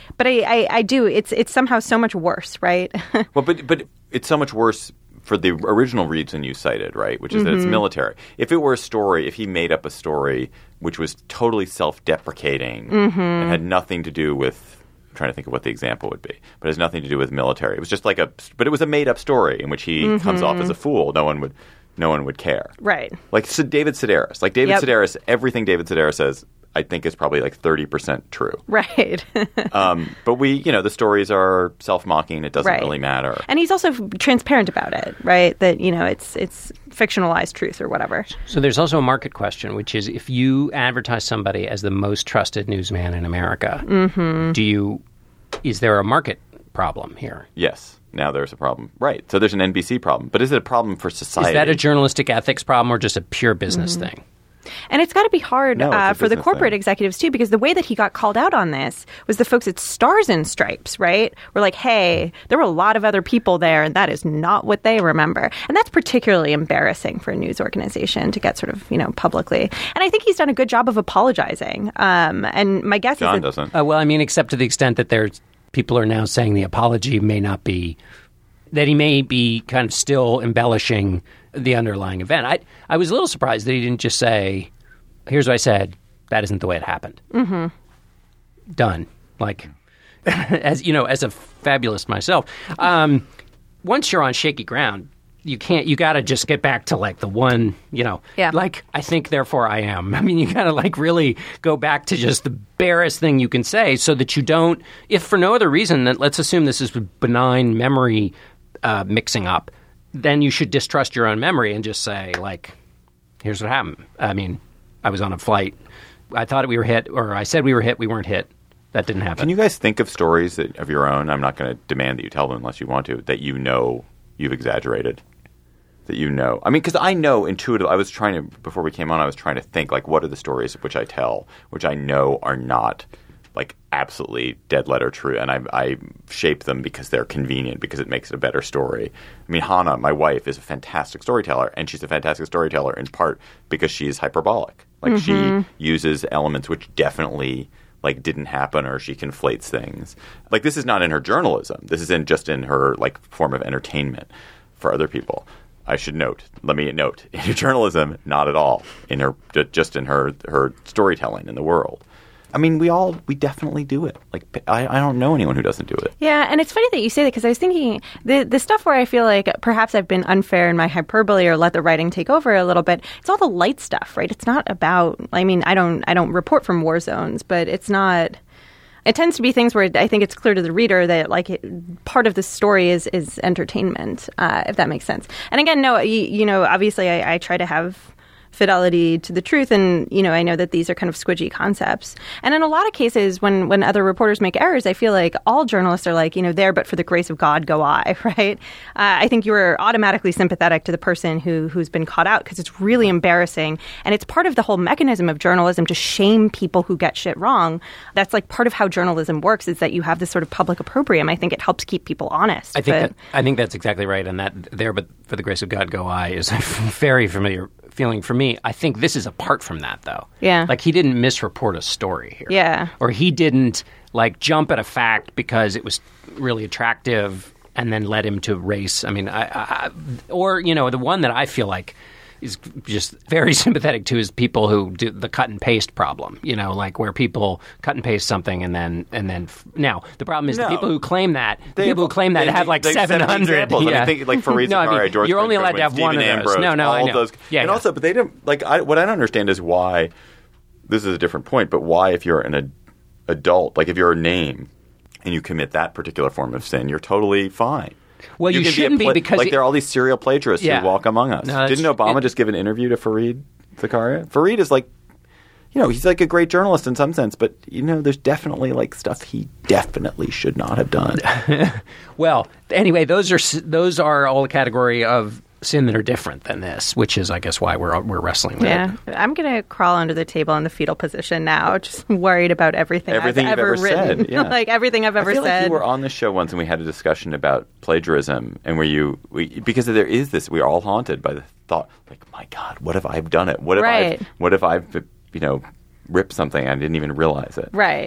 But I do. It's somehow so much worse, right? Well, but it's so much worse for the original reason you cited, right? Which is that it's military. If it were a story, if he made up a story which was totally self-deprecating and had nothing to do with, I'm trying to think of what the example would be, but it has nothing to do with military. It was just but it was a made-up story in which he comes off as a fool. No one would care. Right. Like David Sedaris. Like David Sedaris, everything David Sedaris says, I think is probably like 30% true. Right. But the stories are self-mocking. It doesn't really matter. And he's also transparent about it, right? That, it's fictionalized truth or whatever. So there's also a market question, which is if you advertise somebody as the most trusted newsman in America, is there a market problem here? Yes. Now there's a problem. Right. So there's an NBC problem. But is it a problem for society? Is that a journalistic ethics problem or just a pure business thing? And it's got to be hard for the corporate executives, too, because the way that he got called out on this was the folks at Stars and Stripes, right? Were like, hey, there were a lot of other people there, and that is not what they remember. And that's particularly embarrassing for a news organization to get sort of, publicly. And I think he's done a good job of apologizing. And my guess John is that... doesn't. Well, I mean, except to the extent that people are now saying the apology may not be... that he may be kind of still embellishing the underlying event. I was a little surprised that he didn't just say, here's what I said, that isn't the way it happened. Done. Like, as a fabulist myself, once you're on shaky ground, you got to just get back to like the one, like, I think, therefore I am. I mean, you got to like really go back to just the barest thing you can say so that you don't, if for no other reason, then let's assume this is benign memory mixing up, then you should distrust your own memory and just say, like, here's what happened. I mean, I was on a flight. I thought we were hit, or I said we were hit. We weren't hit. That didn't happen. Can you guys think of stories of your own? I'm not going to demand that you tell them unless you want to, that you've exaggerated. That I mean, because I know intuitively, before we came on, I was trying to think, like, what are the stories which I tell, which I know are not like absolutely dead letter true, and I shape them because they're convenient, because it makes it a better story. I mean, Hannah, my wife, is a fantastic storyteller, and she's a fantastic storyteller in part because she's hyperbolic. Like she uses elements which definitely like didn't happen, or she conflates things. Like this is not in her journalism. This is just in her like form of entertainment for other people. Let me note, in her journalism, not at all. Just in her storytelling in the world. I mean, we definitely do it. Like, I don't know anyone who doesn't do it. Yeah, and it's funny that you say that, because I was thinking the stuff where I feel like perhaps I've been unfair in my hyperbole or let the writing take over a little bit. It's all the light stuff, right? It's not about. I mean, I don't report from war zones, but it's not. It tends to be things where I think it's clear to the reader that part of the story is entertainment, if that makes sense. And again, no, obviously I try to have fidelity to the truth. And, I know that these are kind of squidgy concepts. And in a lot of cases, when other reporters make errors, I feel like all journalists are like, there, but for the grace of God, go I, right? I think you're automatically sympathetic to the person who's been caught out, because it's really embarrassing. And it's part of the whole mechanism of journalism to shame people who get shit wrong. That's like part of how journalism works, is that you have this sort of public opprobrium. I think it helps keep people honest. I think that's exactly right. And that there, but for the grace of God, go I, is a very familiar feeling for me. I think this is apart from that, though. Yeah. Like, he didn't misreport a story here. Yeah. Or he didn't, like, jump at a fact because it was really attractive and then led him to race. I mean, the one that I feel like is just very sympathetic to is people who do the cut and paste problem, like where people cut and paste something and then now the problem is the people who claim that have like 700. Yeah. I mean, think like Fareed Zakaria, George you're only allowed to have Stephen one of Ambrose, those. No, I know. Those. Yeah, and also, but they didn't like. What I don't understand is why. This is a different point, but why, if you're an adult, like if you're a name and you commit that particular form of sin, you're totally fine. Well, you shouldn't be because there are all these serial plagiarists who walk among us. No, didn't Obama just give an interview to Fareed Zakaria? Fareed is like, he's like a great journalist in some sense, but there's definitely like stuff he definitely should not have done. Well, anyway, those are all a category of sin that are different than this, which is, I guess, why we're wrestling with it. I'm going to crawl under the table in the fetal position now, just worried about everything I've ever written. Said, yeah. Like everything I've ever said. Like you were on the show once and we had a discussion about plagiarism, and because there is this, we're all haunted by the thought, like, my God, what if I've done it? What if I've ripped something? I didn't even realize it. Right.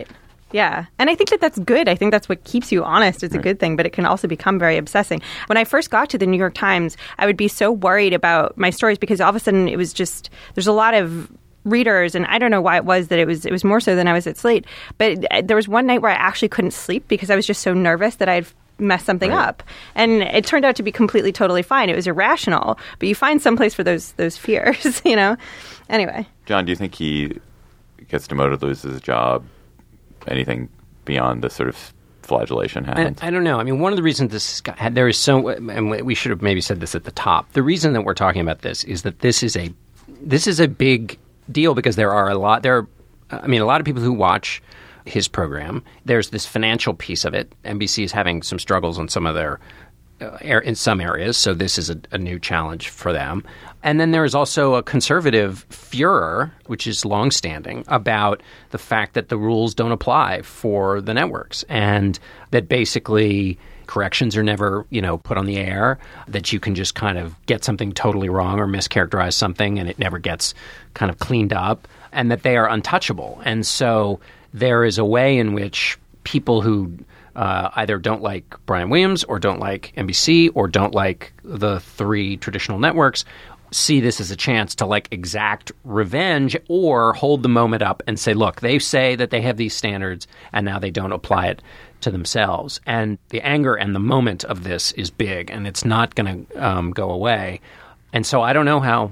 Yeah. And I think that that's good. I think that's what keeps you honest. It's a good thing, but it can also become very obsessing. When I first got to the New York Times, I would be so worried about my stories because all of a sudden it was just, there's a lot of readers, and I don't know why it was that it was more so than I was at Slate. But there was one night where I actually couldn't sleep because I was just so nervous that I'd messed something up. And it turned out to be completely, totally fine. It was irrational, but you find some place for those fears, you know? Anyway. John, do you think he gets demoted, loses his job? Anything beyond the sort of flagellation happens? I don't know. I mean, one of the reasons there is so, and we should have maybe said this at the top. The reason that we're talking about this is that this is a big deal because there are a lot of people who watch his program. There's this financial piece of it. NBC is having some struggles on some of their in some areas, so this is a new challenge for them. And then there is also a conservative furor, which is longstanding, about the fact that the rules don't apply for the networks and that basically corrections are never, put on the air, that you can just kind of get something totally wrong or mischaracterize something and it never gets kind of cleaned up, and that they are untouchable. And so there is a way in which people who either don't like Brian Williams or don't like NBC or don't like the three traditional networks see this as a chance to exact revenge or hold the moment up and say, look, they say that they have these standards and now they don't apply it to themselves. And the anger and the moment of this is big, and it's not going to go away. And so I don't know how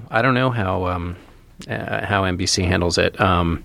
NBC handles it. All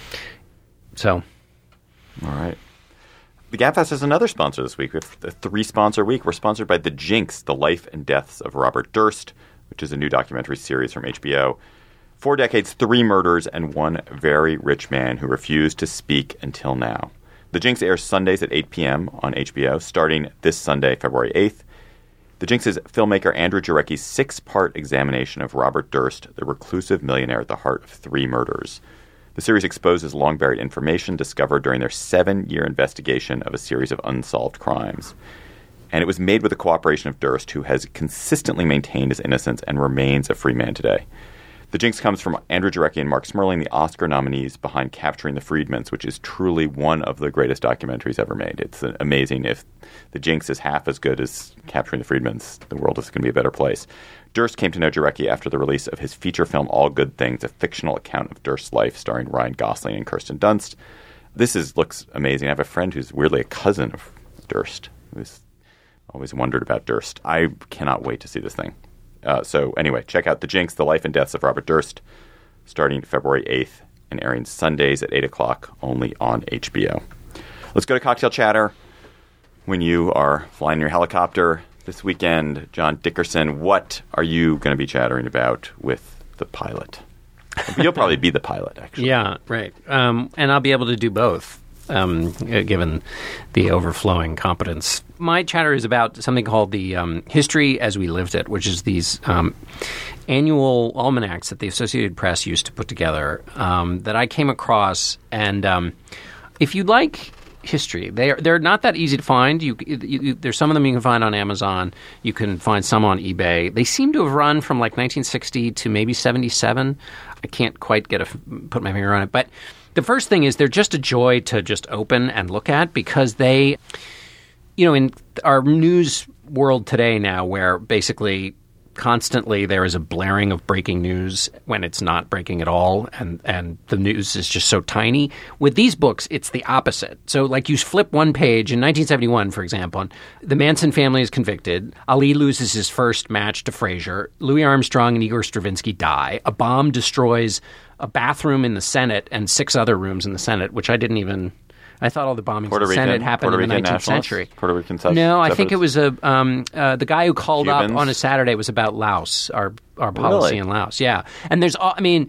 right. The Gabfest has another sponsor this week. We have a 3-sponsor week. We're sponsored by The Jinx, The Life and Deaths of Robert Durst, which is a new documentary series from HBO. 4 decades, 3 murders, and 1 very rich man who refused to speak until now. The Jinx airs Sundays at 8 p.m. on HBO, starting this Sunday, February 8th. The Jinx is filmmaker Andrew Jarecki's 6-part examination of Robert Durst, the reclusive millionaire at the heart of 3 murders. The series exposes long-buried information discovered during their 7-year investigation of a series of unsolved crimes. And it was made with the cooperation of Durst, who has consistently maintained his innocence and remains a free man today. The Jinx comes from Andrew Jarecki and Mark Smerling, the Oscar nominees behind Capturing the Friedmans, which is truly one of the greatest documentaries ever made. It's amazing. If The Jinx is half as good as Capturing the Friedmans, the world is going to be a better place. Durst came to know Jarecki after the release of his feature film All Good Things, a fictional account of Durst's life starring Ryan Gosling and Kirsten Dunst. This looks amazing. I have a friend who's weirdly a cousin of Durst, who's always wondered about Durst. I cannot wait to see this thing. So anyway, check out The Jinx, The Life and Deaths of Robert Durst, starting February 8th and airing Sundays at 8 o'clock only on HBO. Let's go to Cocktail Chatter. When you are flying your helicopter this weekend, John Dickerson, what are you going to be chattering about with the pilot? You'll probably be the pilot, actually. Yeah, right. And I'll be able to do both, given the overflowing competence. My chatter is about something called the History as We Lived It, which is these annual almanacs that the Associated Press used to put together that I came across. And if you like history, they're not that easy to find. There's some of them you can find on Amazon. You can find some on eBay. They seem to have run from 1960 to maybe 77. I can't quite put my finger on it. But the first thing is they're just a joy to just open and look at because they, in our news world today now where basically constantly there is a blaring of breaking news when it's not breaking at all, and the news is just so tiny. With these books, it's the opposite. So you flip one page, in 1971, for example, the Manson family is convicted, Ali loses his first match to Frazier, Louis Armstrong and Igor Stravinsky die, a bomb destroys a bathroom in the Senate and 6 other rooms in the Senate, which I thought all the bombings in the Senate happened in the 19th century. Puerto Rican No, I think it was the guy who called Cubans? Up on a Saturday was about Laos, our policy in Laos. Yeah, and what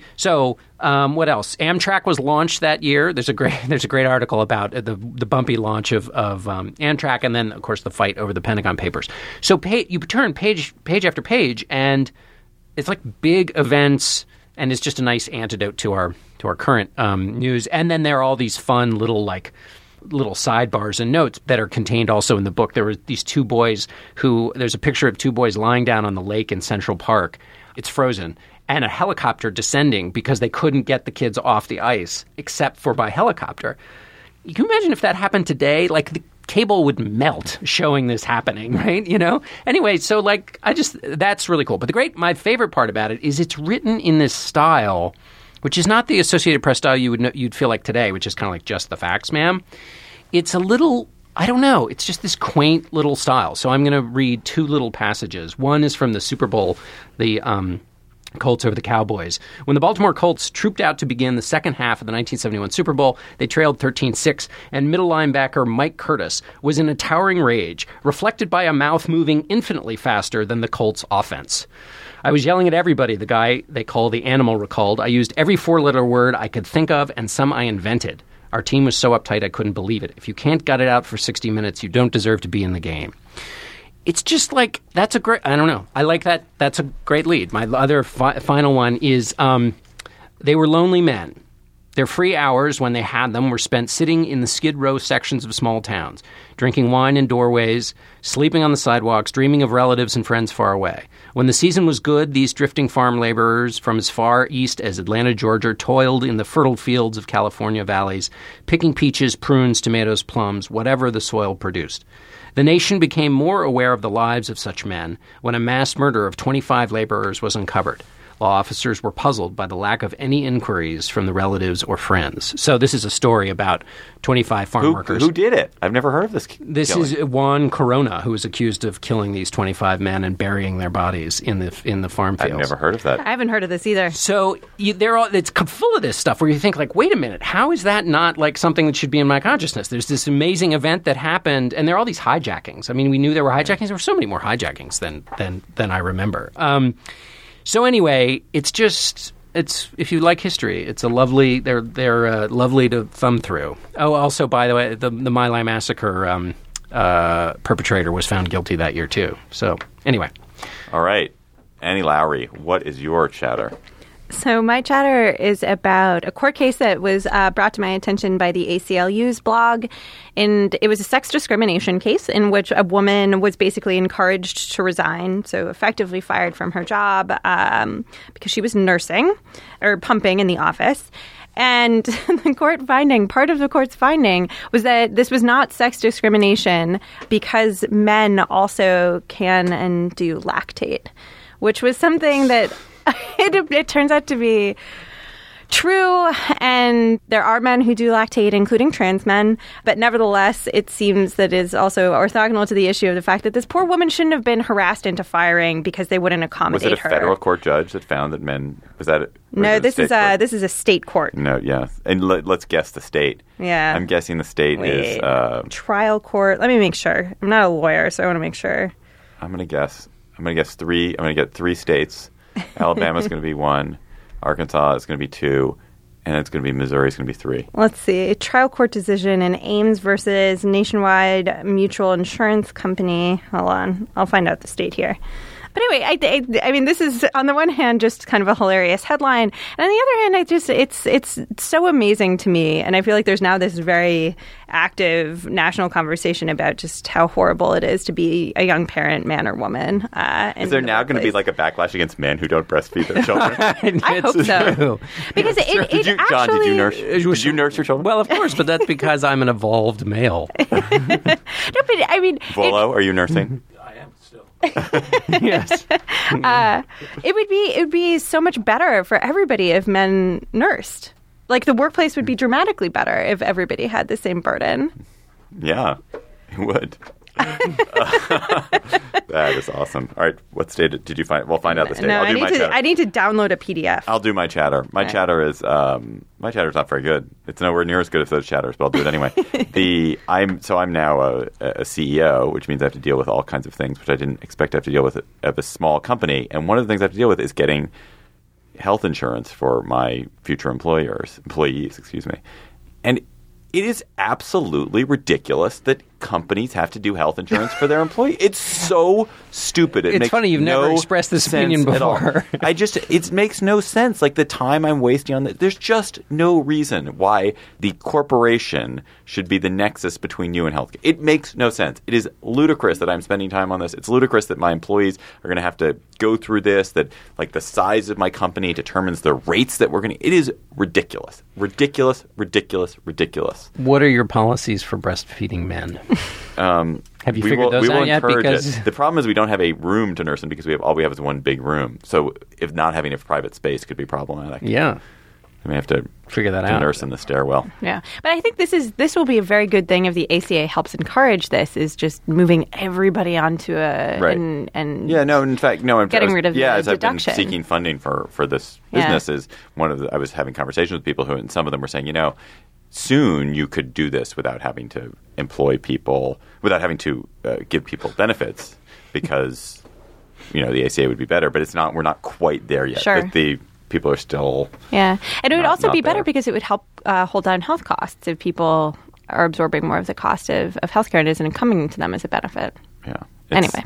else? Amtrak was launched that year. There's a great article about the bumpy launch of Amtrak, and then of course the fight over the Pentagon Papers. So you turn page after page, and it's like big events. And it's just a nice antidote to our current news. And then there are all these fun little sidebars and notes that are contained also in the book. There were these 2 boys there's a picture of 2 boys lying down on the lake in Central Park. It's frozen. And a helicopter descending because they couldn't get the kids off the ice except for by helicopter. you can imagine if that happened today, like the cable would melt showing this happening, right? Anyway, so that's really cool. But my favorite part about it is it's written in this style, which is not the Associated Press style you'd feel like today, which is kind of like just the facts, ma'am. It's a little, I don't know, it's just this quaint little style. So I'm going to read two little passages. One is from the Super Bowl, the Colts over the Cowboys. When the Baltimore Colts trooped out to begin the second half of the 1971 Super Bowl, they trailed 13-6, and middle linebacker Mike Curtis was in a towering rage, reflected by a mouth moving infinitely faster than the Colts' offense. I was yelling at everybody, the guy they call the Animal recalled. I used every four-letter word I could think of, and some I invented. Our team was so uptight I couldn't believe it. If you can't gut it out for 60 minutes, you don't deserve to be in the game. It's just like, that's a great, I don't know. I like that. That's a great lead. My other final one is they were lonely men. Their free hours, when they had them, were spent sitting in the Skid Row sections of small towns, drinking wine in doorways, sleeping on the sidewalks, dreaming of relatives and friends far away. When the season was good, these drifting farm laborers from as far east as Atlanta, Georgia, toiled in the fertile fields of California valleys, picking peaches, prunes, tomatoes, plums, whatever the soil produced. The nation became more aware of the lives of such men when a mass murder of 25 laborers was uncovered. Law officers were puzzled by the lack of any inquiries from the relatives or friends. So this is a story about 25 farm workers. Who did it? I've never heard of this. This killing. Is Juan Corona, who was accused of killing these 25 men and burying their bodies in the farm fields. I've never heard of that. I haven't heard of this either. So it's full of this stuff where you think, like, wait a minute, how is that not like something that should be in my consciousness? There's this amazing event that happened, and there are all these hijackings. I mean, we knew there were hijackings. There were so many more hijackings than I remember. So anyway, it's if you like history, it's a lovely. They're lovely to thumb through. Oh, also, by the way, the My Lai massacre perpetrator was found guilty that year too. So anyway, all right, Annie Lowrey, what is your chatter? So my chatter is about a court case that was brought to my attention by the ACLU's blog. And it was a sex discrimination case in which a woman was basically encouraged to resign, so effectively fired from her job because she was nursing or pumping in the office. And part of the court's finding was that this was not sex discrimination because men also can and do lactate, which was something that it turns out to be true, and there are men who do lactate, including trans men, but nevertheless, it seems that is also orthogonal to the issue of the fact that this poor woman shouldn't have been harassed into firing because they wouldn't accommodate her. Was it a federal court judge that found that men? Was that? No, this is a state court. No, yeah, and let's guess the state. Yeah, I'm guessing the state is trial court. Let me make sure. I'm not a lawyer, so I want to make sure. I'm going to guess 3. I'm going to get 3 states. Alabama's going to be 1. Arkansas is going to be 2. And it's going to be Missouri is going to be 3. Let's see. A trial court decision in Ames versus Nationwide Mutual Insurance Company. Hold on. I'll find out the state here. But anyway, I mean, this is, on the one hand, just kind of a hilarious headline. And on the other hand, it's so amazing to me. And I feel like there's now this very active national conversation about just how horrible it is to be a young parent, man or woman. Is there now going to be like a backlash against men who don't breastfeed their children? I hope so. Because John, did you nurse? Did you nurse your children? Well, of course, but that's because I'm an evolved male. No, but I mean... Volo, are you nursing? Yes. It would be so much better for everybody if men nursed. Like, the workplace would be dramatically better if everybody had the same burden. Yeah, it would. That is awesome. All right, what state did you find? We'll find out the state. No, I need to download a PDF. I'll do my chatter. My chatter is not very good. It's nowhere near as good as those chatters, but I'll do it anyway. I'm now a CEO, which means I have to deal with all kinds of things, which I didn't expect to have to deal with at a small company. And one of the things I have to deal with is getting health insurance for my future employees. And it is absolutely ridiculous that companies have to do health insurance for their employees. It's so stupid. It's funny you've never expressed this opinion before. It makes no sense. Like the time I'm wasting on this, there's just no reason why the corporation should be the nexus between you and healthcare. It makes no sense. It is ludicrous that I'm spending time on this. It's ludicrous that my employees are going to have to go through this, that like the size of my company determines the rates that we're going to. It is ridiculous. Ridiculous, ridiculous, ridiculous. What are your policies for breastfeeding men? Have you figured those out yet? Because the problem is we don't have a room to nurse in because all we have is one big room. So if not having a private space could be problematic. Yeah. We may have to figure that out. Nurse in the stairwell. Yeah, but I think this will be a very good thing if the ACA helps encourage this. Is just moving everybody onto a right. and in fact, getting rid of the as deduction. I've been seeking funding for this business is I was having conversations with people and some of them were saying, soon you could do this without having to employ people, without having to give people benefits because the ACA would be better, but it's not. We're not quite there yet. Sure. The people are still and it would also be better there. because it would help hold down health costs if people are absorbing more of the cost of healthcare and isn't coming to them as a benefit. Yeah. Anyway,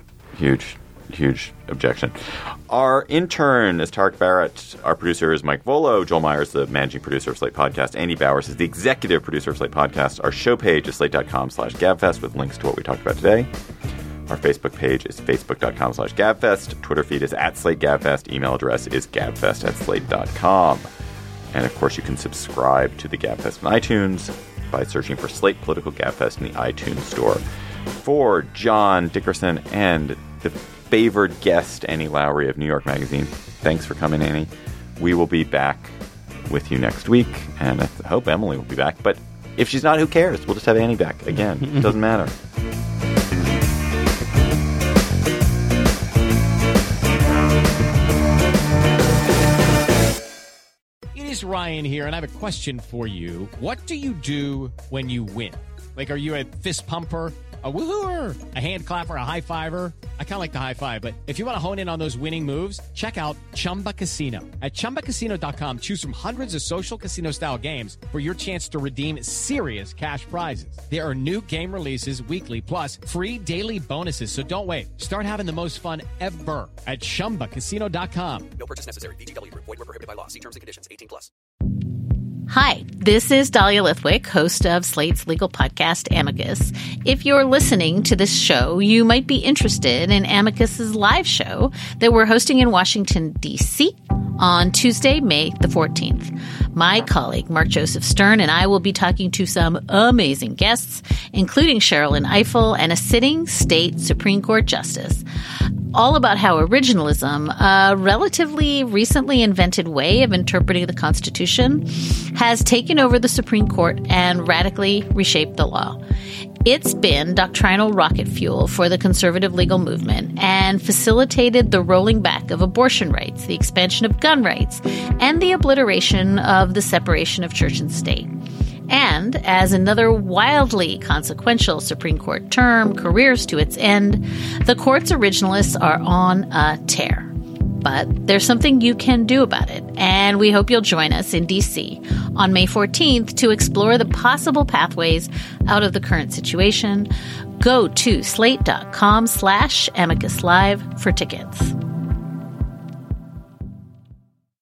huge objection. Our intern is Tarek Barrett. Our producer is Mike Volo. Joel Myers, the managing producer of Slate Podcast. Andy Bowers is the executive producer of Slate Podcast. Our show page is slate.com/gabfest with links to what we talked about today. Our Facebook page is facebook.com/gabfest. Twitter feed is @SlateGabfest. Email address is gabfest@slate.com. And, of course, you can subscribe to the Gabfest on iTunes by searching for Slate Political Gabfest in the iTunes store. For John Dickerson and the favored guest, Annie Lowrey of New York Magazine, thanks for coming, Annie. We will be back with you next week, and I hope Emily will be back. But if she's not, who cares? We'll just have Annie back again. It doesn't matter. It is Ryan here, and I have a question for you. What do you do when you win? Like, are you a fist pumper, a woohooer, a hand clapper, a high fiver? I kind of like the high five, but if you want to hone in on those winning moves, check out Chumba Casino. At ChumbaCasino.com, choose from hundreds of social casino-style games for your chance to redeem serious cash prizes. There are new game releases weekly, plus free daily bonuses. So don't wait. Start having the most fun ever at ChumbaCasino.com. No purchase necessary. VGW. Void where prohibited by law. See terms and conditions. 18+. Hi, this is Dahlia Lithwick, host of Slate's legal podcast, Amicus. If you're listening to this show, you might be interested in Amicus's live show that we're hosting in Washington, D.C. on Tuesday, May the 14th. My colleague, Mark Joseph Stern, and I will be talking to some amazing guests, including Sherrilyn Ifill and a sitting state Supreme Court justice, all about how originalism, a relatively recently invented way of interpreting the Constitution, has taken over the Supreme Court and radically reshaped the law. It's been doctrinal rocket fuel for the conservative legal movement and facilitated the rolling back of abortion rights, the expansion of gun rights, and the obliteration of the separation of church and state. And as another wildly consequential Supreme Court term careers to its end, the court's originalists are on a tear. But there's something you can do about it, and we hope you'll join us in D.C. on May 14th to explore the possible pathways out of the current situation. Go to slate.com/amicuslive for tickets.